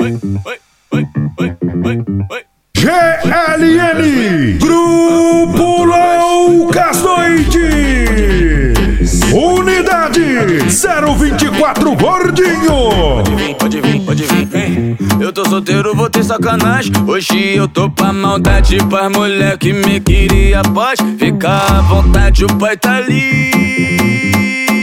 GLN Grupo Loucas Noites, Unidade 024 Gordinho. Pode vir, vem. Eu tô solteiro, vou ter sacanagem. Hoje eu tô pra maldade, pras mulher que me queria. Pode ficar à vontade, o pai tá livre.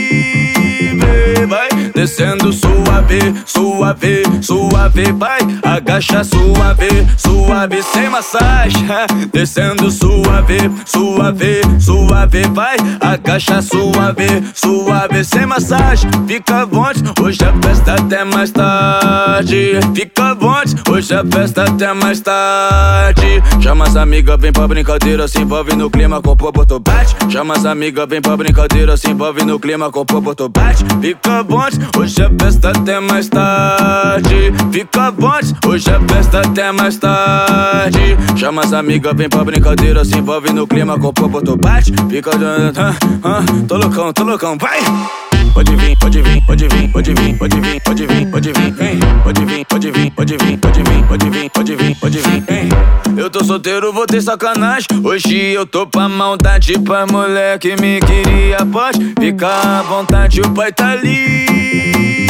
Vai descendo suave, suave, suave. Vai, agacha suave, suave, sem massagem. Descendo suave, suave, suave. Vai, agacha suave, suave, sem massagem. Fica à vontade, hoje a festa até mais tarde. Fica à vontade, hoje a festa até mais tarde. Chama as amigas, vem pra brincadeira, se envolve no clima com popoto bate. Chama as amigas, vem pra brincadeira, se envolve no clima com popoto bate. Fica à vontade, hoje a festa até mais tarde. Fica à vontade, hoje a festa até mais tarde. Chama as amigas, vem pra brincadeira, se envolve no clima com popoto bate. Fica tô loucão, vai! Pode vir, pode vir, pode vir, pode vir, pode vir, pode vir, pode vir, vem. Pode vir, pode vir, pode vir, pode vir, pode vir, pode vir, pode vir, vem. Eu tô solteiro, vou ter sacanagem. Hoje eu tô pra maldade, pra mulher que me queria. Pode ficar à vontade, o pai tá livre.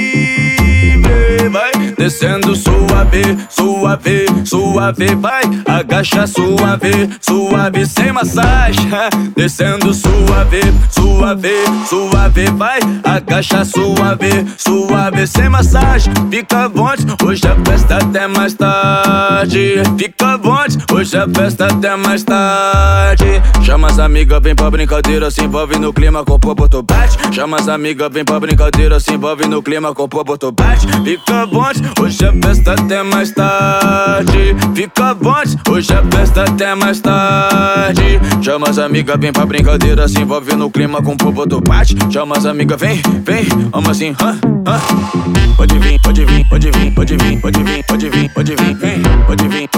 Vai descendo suave, suave, suave. Vai, agacha suave, suave, sem massagem. Descendo suave, suave, suave. Vai, agacha suave, suave, sem massagem. Fica à vontade, hoje a festa até mais tarde. Fica à vontade, hoje a festa até mais tarde. Chama as amigas, vem pra brincadeira, se envolve no clima com popoto bate. Chama as amigas, vem pra brincadeira, se envolve no clima com popoto bate. Fica à vontade, hoje a festa até mais tarde. Fica à vontade, hoje a festa até mais tarde. Chama as amigas, vem pra brincadeira, se envolve no clima com popoto bate. Chama as amigas, vem, vamos assim, Pode vir, pode vir, pode vir, pode vir, pode vir, pode vir, pode vir, vem. Pode vir,